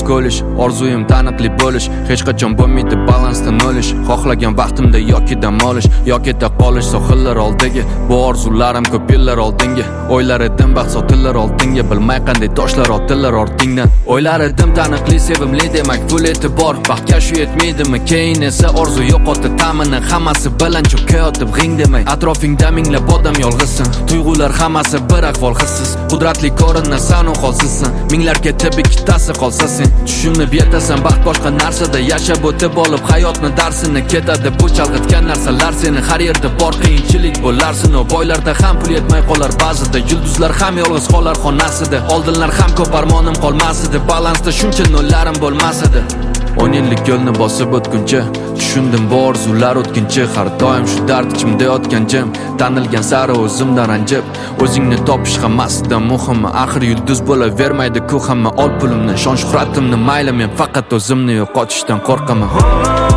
o'lish, orzuyim taniqli bo'lish, hech qachon bo'lmaydi balansdan o'lish. Xohlagan vaqtimda yoki dam olish, yoki keta qolish sohillar oldiga. Bu orzularim ko'p yillar oldingi. O'ylar edim baxt sotillar oldinga, bilmay qanday toshlar otillar ortingdan. O'ylar edim taniqli, sevimli demak pul e'tibor, baxtga shu yetmaydimi? Keyin esa orzu yo'qotdi ta'mini, hammasi bilan cho'kayotib g'ing demay. Atrofingda minglab odam yolg'izsan, tuyg'ular hammasi bir ahvol hissiz. Qudratli ko'rinasan u holsizsan, minglar ketib ikkitasi qolsa sen tushunib yetasan. Baxt boshqa narsada, yashab o'tib olib hayotni darsini ketadi. Bu chalg'itgan narsalar seni har yerda bor, qiyinchilik bo'larsin. O boylarda ham pul yetmay qolar ba'zida, yulduzlar ham yolg'iz qolar xonasida. Oldinlar ham ko'p armonim qolmas edi, balansda shuncha nollarim bo'lmas edi. 10 yillik yo'lni bosib o'tguncha tushundim bu orzular o'tkinchi. Har doim shu dard ichimda yotgan jim, tanilgan sari o'zimdan ranjib. O'zingni topish hammasidan muhimi, axir yulduz bo'lavermaydi-ku hamma. Ol pulimni, shon shuhratimni, mayli, men faqat o'zimni yo'qotishdan qo'rqaman.